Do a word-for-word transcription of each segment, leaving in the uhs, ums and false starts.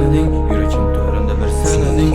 senedin, yürekim töründe bir senedin.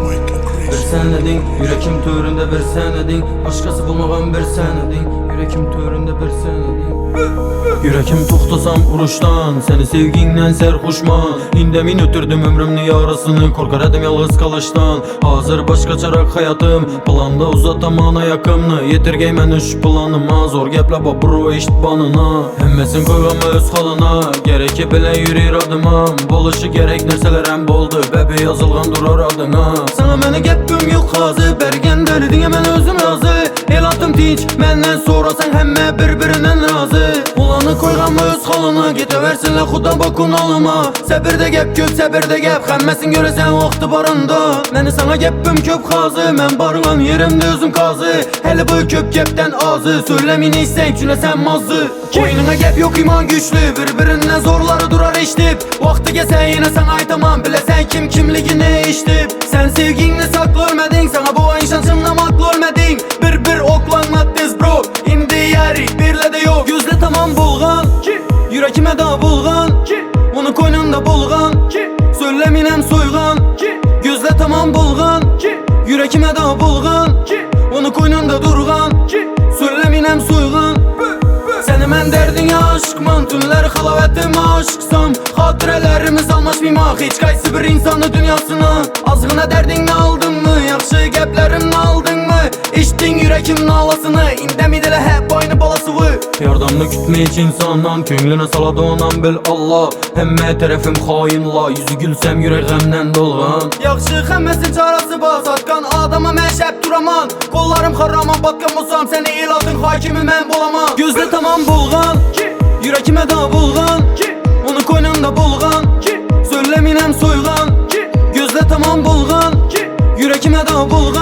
Bir senedin, yürekim töründe bir senedin. Başkası bulmağan bir senedin, yürekim töründe bir senedin. Yürekim toxtasam uruşdan, seni sevgindən sərxuşman. İndə min ötürdüm ömrümün yarısını, korkar edim yalğız kalışdan. Hazır başqaçaraq həyatım, planda uzatamam ayakımını. Yetirgey mən üç planıma, zor gəplə babro eşit banına. Həmməsin qoyğam öz xalına, gerek ki belə yürür adımam. Boluşu gerek nərsələrəm boldu, bəbi yazılğan durar adına. Sana məni gəppüm yox xazı, bərgən dərdinə mən özüm razı. El atım tinç, məndən sonra sən həmmə bir-birindən razı. Ulanı koyğam öz xalına, getə versinlə xuda bakun alıma. Səbirdə gəp köp, səbirdə gəp, xəmməsin görəsən vaxtı barında. Məni sana gəppüm köp xazı, mən barğan yerimdə özüm qazı. Hələ bu köp gəpdən azı, söyləmini sən küləsən mazı. Boynuna gəp yok iman güçlü, bir-birindən zorları durar eşitib. Vaxtı gəlsə yenə sən aytamam, biləsən kim kimligini eşitib. Sən sevginlə saklı ölmədin, sana bu ayın şansımla maklı ölmədin. Bir-bir oklanma tez bro, indi yeri birlə də yok. Gözlə tamam bulğan, yürekime da bulğan, onu koynunda bulğan, söyləminəm soyğan. Gözlə tamam bulğan, yürekime da bulğan, onu koynunda durğan, söyləminəm soyğan. Səni mən dərdinə aşıqman, tünlər xalavətim aşıqsam. Xatirələrimiz almaşmaymaq, heç qaysı bir insanı dünyasına. Azğına dərdinə aldın mı, yaxşı gəplərimlə aldın mı? İçdin yürekimin ağlasını, indəmid elə hep aynı balasıvı. Yardımını kütme hiç insandan, könlüne saladı onan bil Allah. Həmmə tərəfim xainla, yüzü gülsəm yüreğimdən dolğan. Yaxşı xəmməsin çarası bas, atqan adama mən şəb duraman. Qollarım xarraman, batqan olsam, səni eladın hakimi mən bolamam. Gözlə tamam bulğan, yürekime da bulğan, onu koynunda bulğan, söyləminəm soyğan. Gözlə tamam bulğan, yürekime da bulğan,